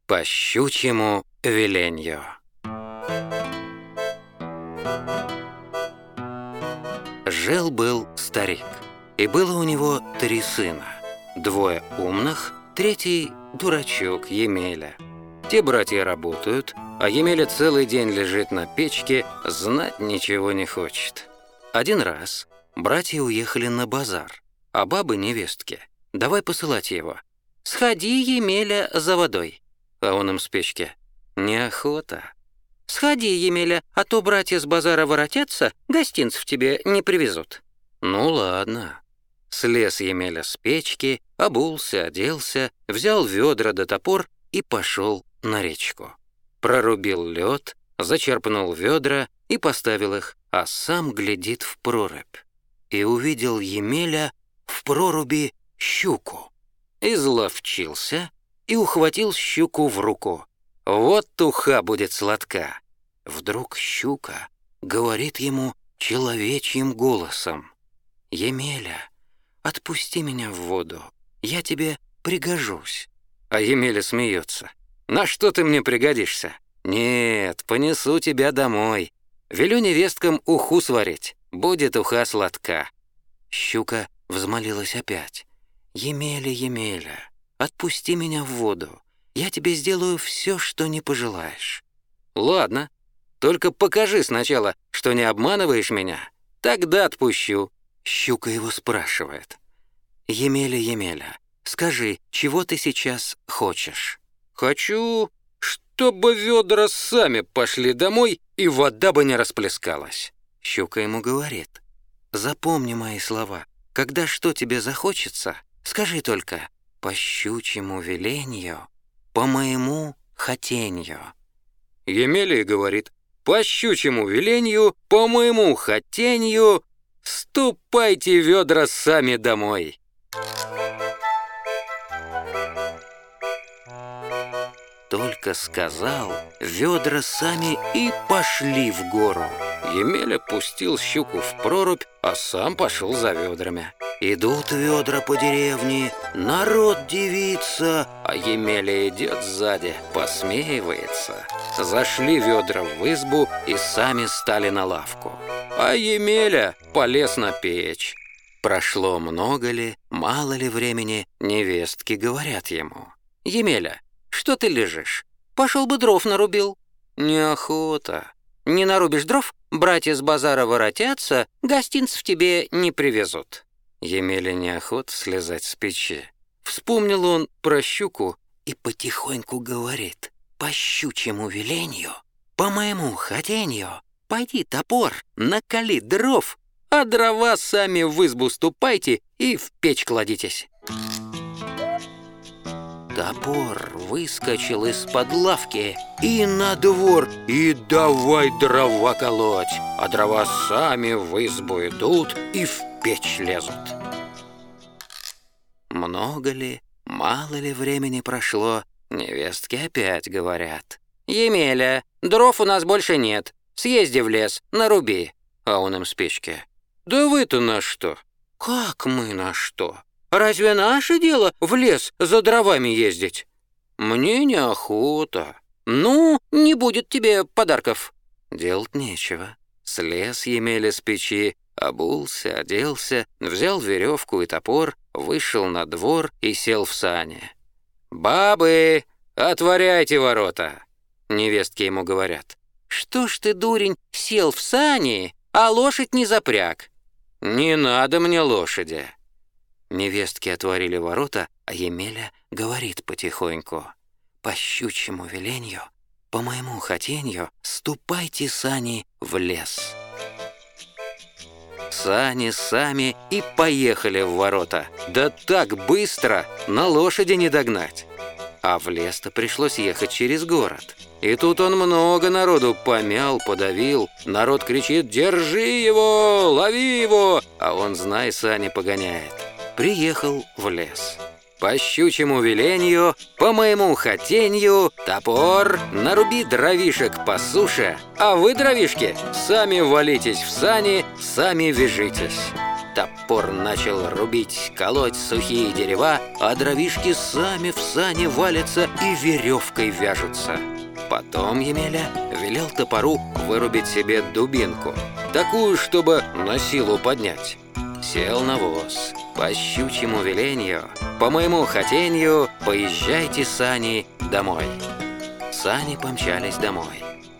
По щучьему веленью. Жил-был старик, и было у него 3 сына. 2 умных, 3 дурачок Емеля. Те братья работают, а Емеля целый день лежит на печке, знать ничего не хочет. Один раз братья уехали на базар, а бабы невестке: давай посылать его. «Сходи, Емеля, за водой». А он им с печки: неохота. «Сходи, Емеля, а то братья с базара воротятся, гостинцев тебе не привезут». Ну ладно. Слез Емеля с печки, обулся, оделся, взял ведра да топор и пошел на речку. Прорубил лед, зачерпнул ведра и поставил их, а сам глядит в прорубь. И увидел Емеля в проруби щуку. Изловчился и ухватил щуку в руку. Вот туха будет сладка. Вдруг щука говорит ему человечьим голосом: «Емеля, отпусти меня в воду, я тебе пригожусь». А Емеля смеется: «На что ты мне пригодишься? Нет, понесу тебя домой. Велю невесткам уху сварить, будет уха сладка». Щука взмолилась опять: «Емеля, Емеля, отпусти меня в воду, я тебе сделаю все, что не пожелаешь». «Ладно, только покажи сначала, что не обманываешь меня, тогда отпущу». Щука его спрашивает: «Емеля, Емеля, скажи, чего ты сейчас хочешь?» «Хочу, чтобы ведра сами пошли домой и вода бы не расплескалась». Щука ему говорит: «Запомни мои слова, когда что тебе захочется, скажи только: по щучьему веленью, по моему хотенью». Емеля и говорит: «По щучьему веленью, по моему хотенью, ступайте ведра сами домой». Только сказал, ведра сами и пошли в гору. Емеля пустил щуку в прорубь, а сам пошел за ведрами. Идут ведра по деревне, народ дивится, а Емеля идет сзади, посмеивается. Зашли ведра в избу и сами стали на лавку. А Емеля полез на печь. Прошло много ли, мало ли времени, невестки говорят ему: «Емеля, что ты лежишь? Пошел бы дров нарубил». «Неохота». «Не нарубишь дров, братья с базара воротятся, гостинцев тебе не привезут». Емеля неохота слезать с печи. Вспомнил он про щуку и потихоньку говорит: «По щучьему веленью, по моему хотенью, пойди, топор, накали дров, а дрова сами в избу ступайте и в печь кладитесь». Топор выскочил из-под лавки и на двор, и давай дрова колоть, а дрова сами в избу идут и в печь лезут. Много ли, мало ли времени прошло, невестки опять говорят: «Емеля, дров у нас больше нет, съезди в лес, наруби». А он им с печки: «Да вы-то на что?» «Как мы на что? Разве наше дело в лес за дровами ездить?» «Мне неохота». «Ну, не будет тебе подарков». Делать нечего. Слез Емеля с печи, обулся, оделся, взял веревку и топор, вышел на двор и сел в сани. «Бабы, отворяйте ворота!» Невестки ему говорят: «Что ж ты, дурень, сел в сани, а лошадь не запряг?» «Не надо мне лошади». Невестки отворили ворота, а Емеля говорит потихоньку: «По щучьему веленью, по моему хотенью, ступайте, сани, в лес». Сани сами и поехали в ворота. Да так быстро, на лошади не догнать. А в лес-то пришлось ехать через город. И тут он много народу помял, подавил. Народ кричит: «Держи его, лови его!» А он, знай, сани погоняет. Приехал в лес. По щучьему веленью, по моему хотенью, топор, наруби дровишек по суше, а вы, дровишки, сами валитесь в сани, сами вяжитесь. Топор начал рубить, колоть сухие дерева, а дровишки сами в сани валятся и веревкой вяжутся. Потом Емеля велел топору вырубить себе дубинку, такую, чтобы на силу поднять. Сел на воз. По щучьему велению, по моему хотенью, поезжайте, сани, домой. Сани помчались домой.